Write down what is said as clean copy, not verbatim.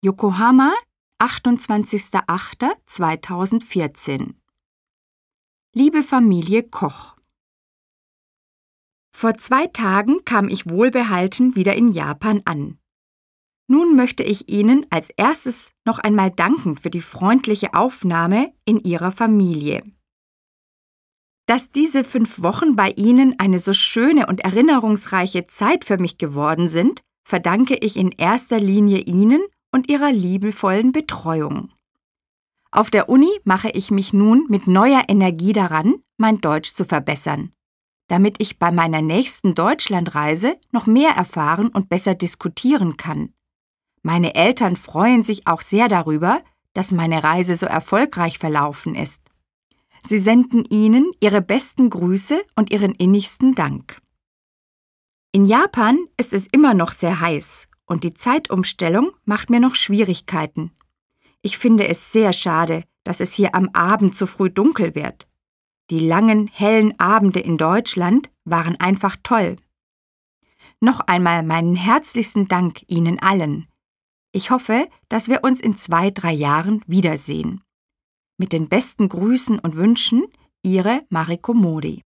Yokohama, 28.08.2014. Liebe Familie Koch, vor 2 Tagen kam ich wohlbehalten wieder in Japan an. Nun möchte ich Ihnen als erstes noch einmal danken für die freundliche Aufnahme in Ihrer Familie. Dass diese 5 Wochen bei Ihnen eine so schöne und erinnerungsreiche Zeit für mich geworden sind, verdanke ich in erster Linie Ihnen und Ihrer liebevollen Betreuung. Auf der Uni mache ich mich nun mit neuer Energie daran, mein Deutsch zu verbessern, damit ich bei meiner nächsten Deutschlandreise noch mehr erfahren und besser diskutieren kann. Meine Eltern freuen sich auch sehr darüber, dass meine Reise so erfolgreich verlaufen ist. Sie senden Ihnen Ihre besten Grüße und Ihren innigsten Dank. In Japan ist es immer noch sehr heiß und die Zeitumstellung macht mir noch Schwierigkeiten. Ich finde es sehr schade, dass es hier am Abend so früh dunkel wird. Die langen, hellen Abende in Deutschland waren einfach toll. Noch einmal meinen herzlichsten Dank Ihnen allen. Ich hoffe, dass wir uns in 2-3 Jahren wiedersehen. Mit den besten Grüßen und Wünschen, Ihre Mariko Mori.